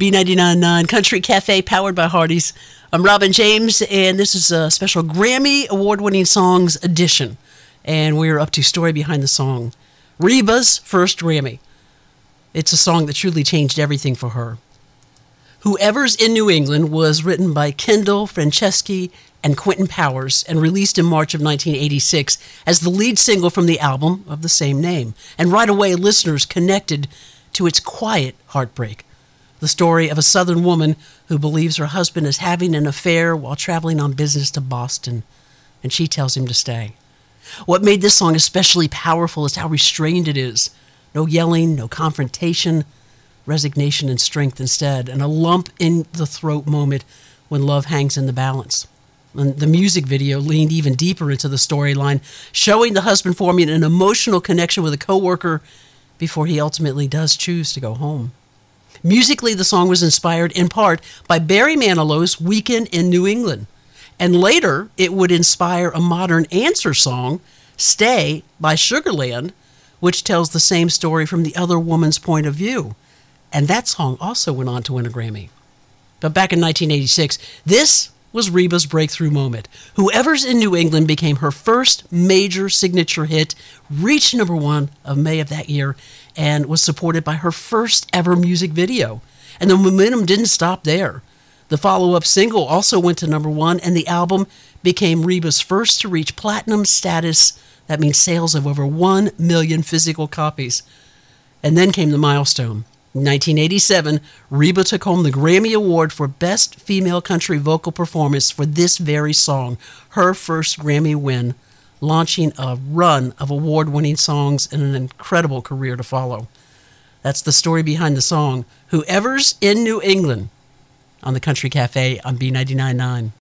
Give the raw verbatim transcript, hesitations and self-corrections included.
B ninety-nine point nine Country Cafe, powered by Hardee's. I'm Robin James, and this is a special Grammy Award-winning Songs edition. And we're up to Story Behind the Song. Reba's first Grammy. It's a song that truly changed everything for her. Whoever's in New England was written by Kendall Franceschi and Quentin Powers and released in March of nineteen eighty-six as the lead single from the album of the same name. And right away, listeners connected to its quiet heartbreak. The story of a Southern woman who believes her husband is having an affair while traveling on business to Boston, and she tells him to stay. What made this song especially powerful is how restrained it is. No yelling, no confrontation, resignation and strength instead, and a lump in the throat moment when love hangs in the balance. And the music video leaned even deeper into the storyline, showing the husband forming an emotional connection with a coworker before he ultimately does choose to go home. Musically, the song was inspired in part by Barry Manilow's Weekend in New England. And later, it would inspire a modern answer song, Stay by Sugarland, which tells the same story from the other woman's point of view. And that song also went on to win a Grammy. But back in nineteen eighty-six, this was Reba's breakthrough moment. Whoever's in New England became her first major signature hit, reached number one of May of that year, and was supported by her first ever music video. And the momentum didn't stop there. The follow-up single also went to number one, and the album became Reba's first to reach platinum status. That means sales of over one million physical copies. And then came the milestone. In nineteen eighty-seven, Reba took home the Grammy Award for Best Female Country Vocal Performance for this very song, her first Grammy win, launching a run of award-winning songs and an incredible career to follow. That's the story behind the song, Whoever's in New England, on the Country Cafe on B ninety-nine point nine.